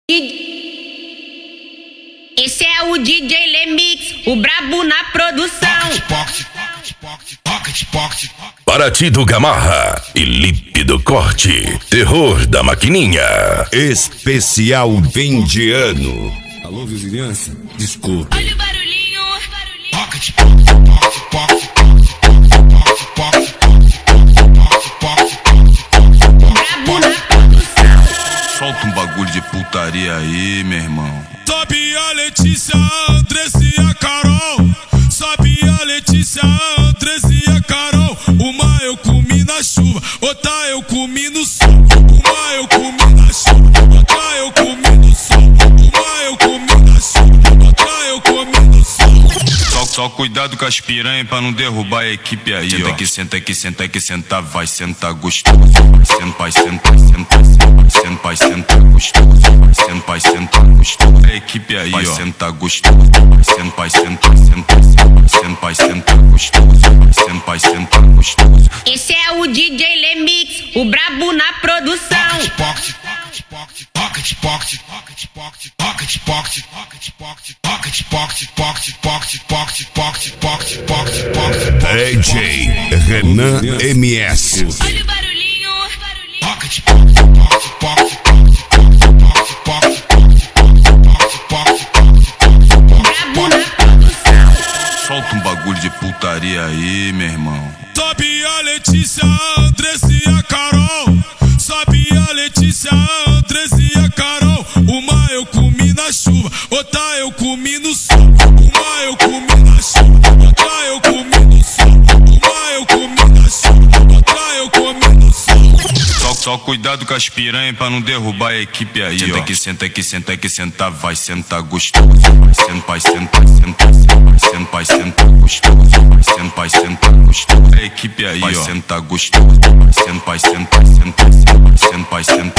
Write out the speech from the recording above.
Esse é o DJ Lemix, o brabo na produção. Parati do Gamarra e Lípido Corte, terror da maquininha. Especial fim de ano. Alô, vizinhança? Desculpa. Olha o barulhinho. Brabo na produção. Solta um bagulho de putaria aí, meu irmão. Sobe a Letícia, a Andressa e a Carol. Sobe a Letícia, a Andressa e a Carol. Uma eu comi na chuva, outra eu comi no sol. Uma eu comi na chuva, outra eu comi no sol. Uma eu comi na chuva, outra eu comi no sol. Só cuidado com as piranhas pra não derrubar a equipe aí, senta ó. Que senta, que senta, que senta, vai sentar gostoso. Vai senta, vai senta, senta, vai senta, vai sentar gostoso. Vai senta, vai sentar gostoso. A equipe aí, vai ó. Sentar gostoso. Vai senta, vai sentar, senta, vai senta, vai sentar gostoso. Vai senta, vai sentar gostoso. Esse é o DJ Lemix, o brabo na produção. DJ Renan MS. Olha o barulhinho. Brabo na produção. Solta um bagulho de putaria aí, meu irmão. Sobe a Letícia, a Andressa e a Carol. Sobe a Letícia, a Andressa e a Carol. Uma eu comi na chuva, outra eu comi no sol. Uma eu comi na chuva, outra eu comi no sol. Uma eu comi na chuva, outra eu comi no sol. Só cuidado com as piranhas pra não derrubar a equipe aí, senta ó. Que senta, que senta, que senta, vai sentar gostoso. Vai senta, vai sentar, senta, vai senta, vai sentar gostoso. Vai senta, vai sentar gostoso. A equipe aí, vai ó. Sentar gostoso. Vai senta, vai sentar, senta, vai senta, vai sentar.